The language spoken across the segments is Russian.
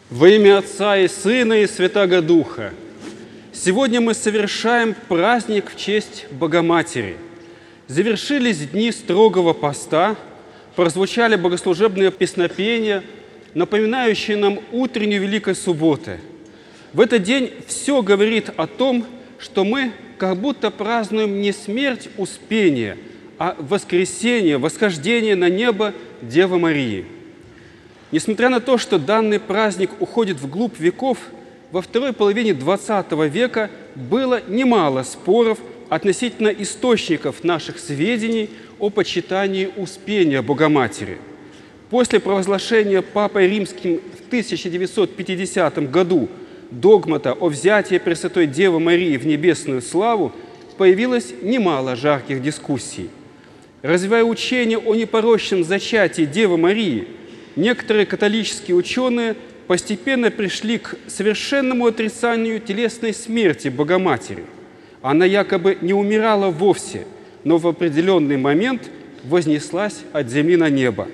Во имя Отца и Сына и Святаго Духа. Сегодня мы совершаем праздник в честь Богоматери. Завершились дни строгого поста, прозвучали богослужебные песнопения, напоминающие нам утреннюю Великой Субботы. В этот день все говорит о том, что мы как будто празднуем не смерть Успения, а воскресение, восхождение на небо Девы Марии. Несмотря на то, что данный праздник уходит вглубь веков, во второй половине XX века было немало споров относительно источников наших сведений о почитании Успения Богоматери. После провозглашения Папой Римским в 1950 году догмата о взятии Пресвятой Девы Марии в небесную славу появилось немало жарких дискуссий. Развивая учение о непорочном зачатии Девы Марии, некоторые католические ученые постепенно пришли к совершенному отрицанию телесной смерти Богоматери. Она якобы не умирала вовсе, но в определенный момент вознеслась от земли на небо.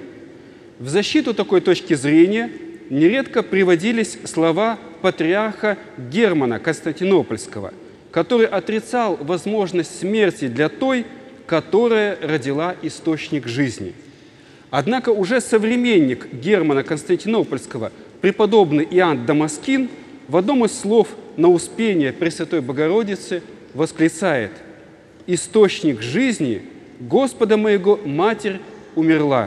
В защиту такой точки зрения нередко приводились слова патриарха Германа Константинопольского, который отрицал возможность смерти для той, которая родила источник жизни. Однако уже современник Германа Константинопольского, преподобный Иоанн Дамаскин, в одном из слов на Успение Пресвятой Богородицы восклицает: «Источник жизни Господа моего Матерь умерла».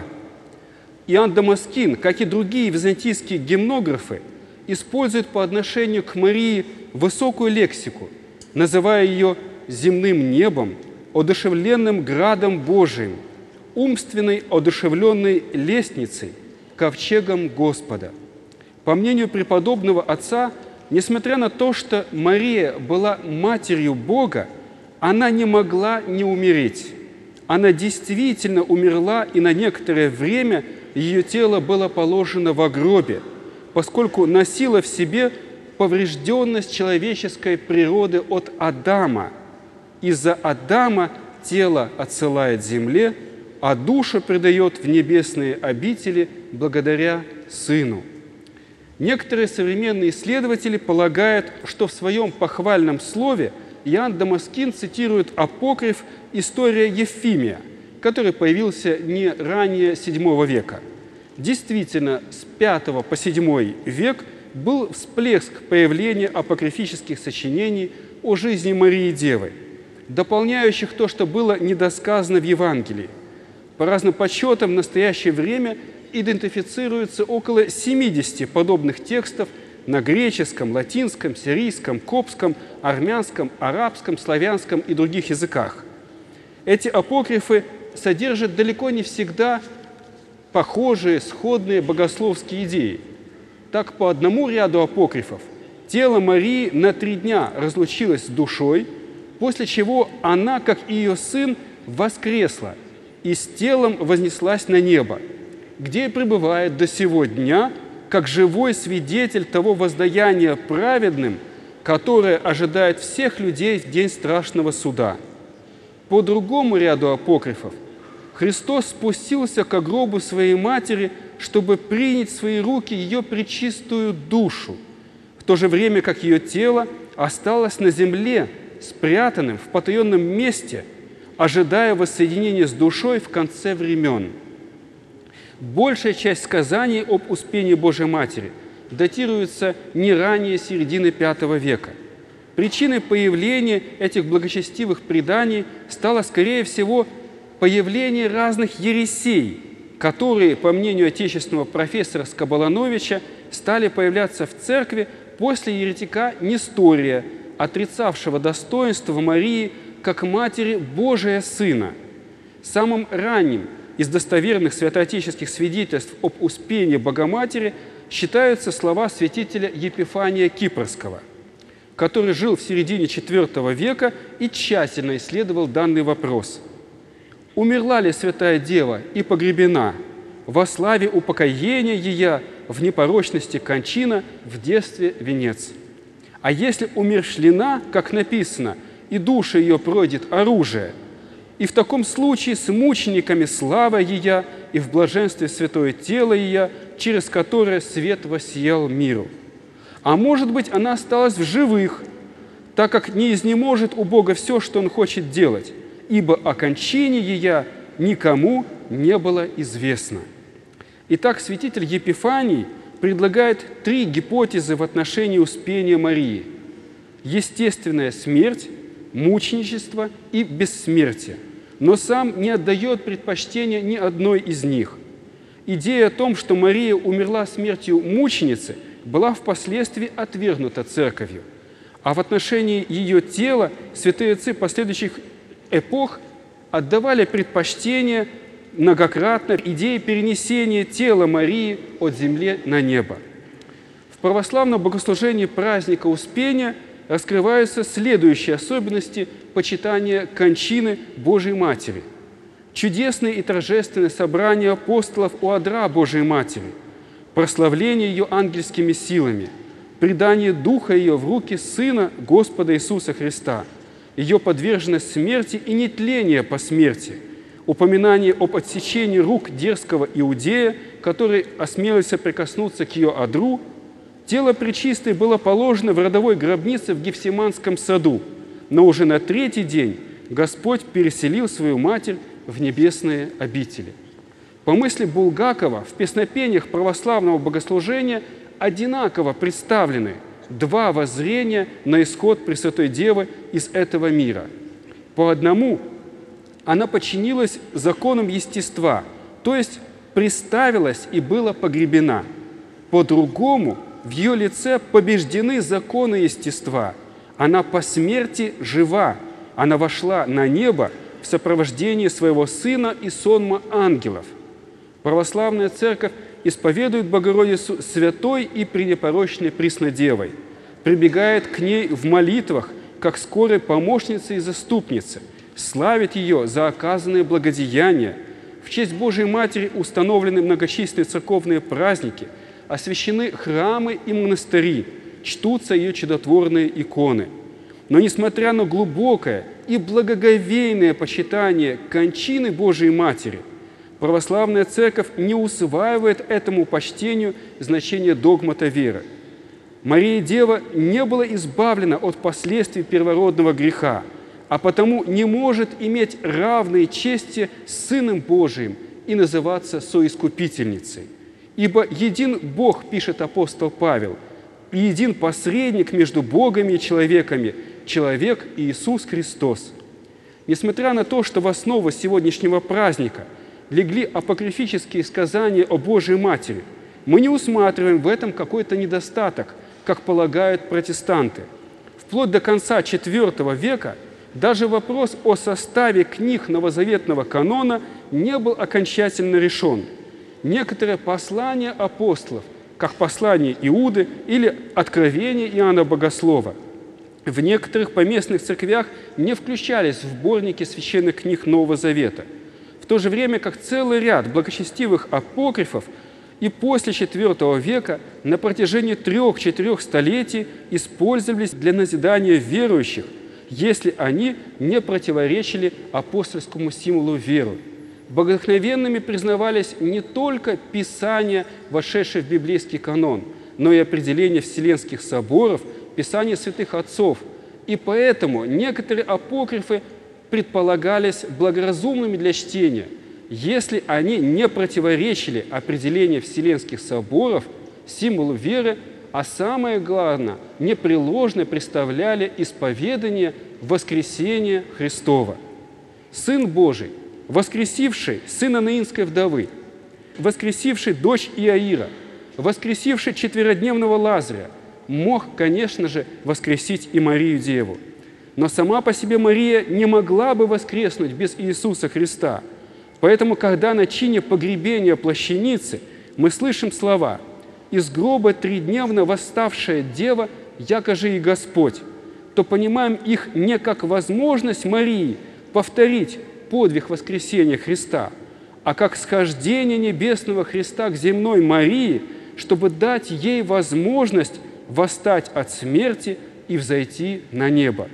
Иоанн Дамаскин, как и другие византийские гимнографы, использует по отношению к Марии высокую лексику, называя ее земным небом, одушевленным градом Божиим, умственной одушевленной лестницей, ковчегом Господа. По мнению преподобного отца, несмотря на то, что Мария была матерью Бога, она не могла не умереть. Она действительно умерла, и на некоторое время ее тело было положено во гробе, поскольку носила в себе поврежденность человеческой природы от Адама. Из-за Адама тело отсылает земле, а душа предает в небесные обители благодаря Сыну. Некоторые современные исследователи полагают, что в своем похвальном слове Иоанн Дамаскин цитирует апокриф «История Ефимия», который появился не ранее VII века. Действительно, с V по VII век был всплеск появления апокрифических сочинений о жизни Марии Девы, дополняющих то, что было недосказано в Евангелии. По разным подсчетам, в настоящее время идентифицируется около 70 подобных текстов на греческом, латинском, сирийском, коптском, армянском, арабском, славянском и других языках. Эти апокрифы содержат далеко не всегда похожие, сходные богословские идеи. Так, по одному ряду апокрифов тело Марии на 3 дня разлучилось с душой, после чего она, как и ее сын, воскресла и с телом вознеслась на небо, где и пребывает до сего дня, как живой свидетель того воздаяния праведным, которое ожидает всех людей в день страшного суда. По другому ряду апокрифов Христос спустился к гробу своей матери, чтобы принять в свои руки ее пречистую душу, в то же время как ее тело осталось на земле, спрятанным в потаенном месте, ожидая воссоединения с душой в конце времен. Большая часть сказаний об Успении Божией Матери датируется не ранее середины V века. Причиной появления этих благочестивых преданий стало, скорее всего, появление разных ересей, которые, по мнению отечественного профессора Скоболановича, стали появляться в церкви после еретика Нестория, отрицавшего достоинство Марии как матери Божия Сына. Самым ранним из достоверных святоотеческих свидетельств об Успении Богоматери считаются слова святителя Епифания Кипрского, который жил в середине IV века и тщательно исследовал данный вопрос. «Умерла ли Святая Дева и погребена? Во славе упокоения ее, в непорочности кончина, в детстве венец. А если умершлена, как написано, и душа ее пройдет оружие, и в таком случае с мучениками слава ее, и в блаженстве святое тело ее, через которое свет воссиял миру. А может быть, она осталась в живых, так как не изнеможет у Бога все, что Он хочет делать, ибо о кончине ее никому не было известно. Итак, святитель Епифаний предлагает 3 гипотезы в отношении успения Марии: естественная смерть, мученичество и бессмертие, но сам не отдает предпочтения ни одной из них. Идея о том, что Мария умерла смертью мученицы, была впоследствии отвергнута Церковью, а в отношении ее тела святые отцы последующих эпох отдавали предпочтение многократно идее перенесения тела Марии от земли на небо. В православном богослужении праздника Успения раскрываются следующие особенности почитания кончины Божией Матери. Чудесное и торжественное собрание апостолов у одра Божией Матери, прославление ее ангельскими силами, предание Духа ее в руки Сына Господа Иисуса Христа, ее подверженность смерти и нетление по смерти, упоминание об отсечении рук дерзкого иудея, который осмелился прикоснуться к ее одру. Тело Пречистой было положено в родовой гробнице в Гефсиманском саду, но уже на 3-й день Господь переселил свою Матерь в небесные обители. По мысли Булгакова, в песнопениях православного богослужения одинаково представлены 2 воззрения на исход Пресвятой Девы из этого мира. По одному, она подчинилась законам естества, то есть приставилась и была погребена. По другому, в ее лице побеждены законы естества. Она по смерти жива, она вошла на небо в сопровождении своего Сына и сонма ангелов. Православная Церковь исповедует Богородицу святой и пренепорочной Преснодевой, прибегает к ней в молитвах, как скорой помощнице и заступнице, славит ее за оказанные благодеяния. В честь Божией Матери установлены многочисленные церковные праздники, освящены храмы и монастыри, чтутся ее чудотворные иконы. Но несмотря на глубокое и благоговейное почитание кончины Божией Матери, православная Церковь не усваивает этому почтению значение догмата веры. Мария Дева не была избавлена от последствий первородного греха, а потому не может иметь равной чести с Сыном Божиим и называться соискупительницей. Ибо един Бог, пишет апостол Павел, и един посредник между Богом и человеками, человек Иисус Христос. Несмотря на то, что в основу сегодняшнего праздника легли апокрифические сказания о Божией Матери, мы не усматриваем в этом какой-то недостаток, как полагают протестанты. Вплоть до конца IV века даже вопрос о составе книг новозаветного канона не был окончательно решен. Некоторые послания апостолов, как послание Иуды или Откровение Иоанна Богослова, в некоторых поместных церквях не включались в сборники священных книг Нового Завета, в то же время как целый ряд благочестивых апокрифов и после IV века на протяжении 3-4 столетий использовались для назидания верующих, если они не противоречили апостольскому символу веры. Богодухновенными признавались не только писания, вошедшие в библейский канон, но и определения вселенских соборов, писания святых отцов. И поэтому некоторые апокрифы предполагались благоразумными для чтения, если они не противоречили определению вселенских соборов, символу веры, а самое главное, непреложно представляли исповедание воскресения Христова. Сын Божий, воскресивший сына Наинской вдовы, воскресивший дочь Иаира, воскресивший четверодневного Лазаря, мог, конечно же, воскресить и Марию Деву. Но сама по себе Мария не могла бы воскреснуть без Иисуса Христа. Поэтому, когда на чине погребения плащаницы мы слышим слова «Из гроба 3-дневно восставшая Дева, яко же и Господь», то понимаем их не как возможность Марии повторить подвиг воскресения Христа, а как схождение небесного Христа к земной Марии, чтобы дать ей возможность восстать от смерти и взойти на небо.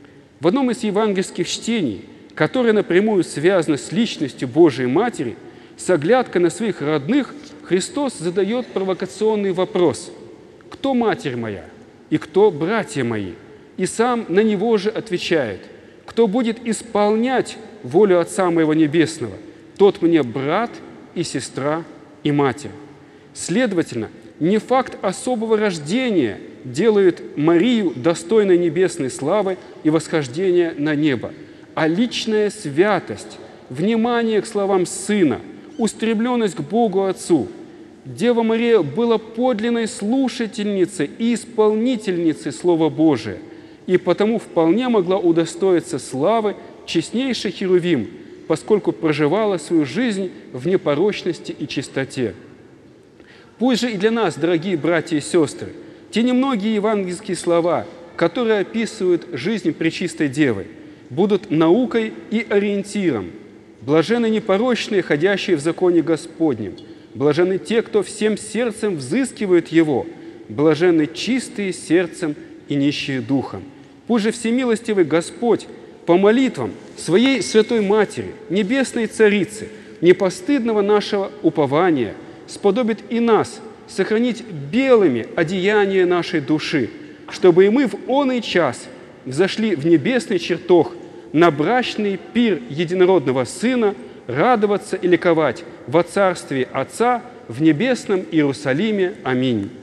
В одном из евангельских чтений, которое напрямую связано с личностью Божией Матери, С оглядкой на своих родных Христос задает провокационный вопрос: «Кто матерь моя и кто братья мои?» И сам на него же отвечает: «Кто будет исполнять волю Отца моего Небесного, тот мне брат и сестра и матерь». Следовательно, не факт особого рождения делает Марию достойной небесной славы и восхождения на небо, а личная святость, внимание к словам Сына, устремленность к Богу Отцу. Дева Мария была подлинной слушательницей и исполнительницей Слова Божия, и потому вполне могла удостоиться славы честнейший Херувим, поскольку проживала свою жизнь в непорочности и чистоте. Пусть же и для нас, дорогие братья и сестры, те немногие евангельские слова, которые описывают жизнь Пречистой Девы, будут наукой и ориентиром. Блаженны непорочные, ходящие в законе Господнем, блаженны те, кто всем сердцем взыскивают Его, блаженны чистые сердцем и нищие духом. Пусть же всемилостивый Господь по молитвам Своей Святой Матери, Небесной Царицы, непостыдного нашего упования, сподобит и нас сохранить белыми одеяния нашей души, чтобы и мы в оный час взошли в небесный чертог на брачный пир единородного Сына, радоваться и ликовать во Царстве Отца в небесном Иерусалиме. Аминь.